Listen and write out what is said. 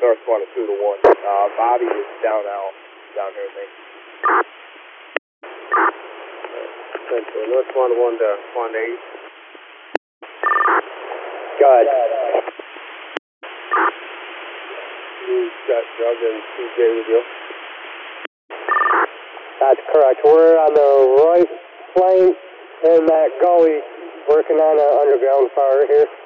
North Swan 2 to 1. Bobby is down here with me. Central, North Swan 1 to Swan 8. Go ahead. You've got Doug and TJ with you. That's correct. We're on the right flank in that gully working on an underground fire here.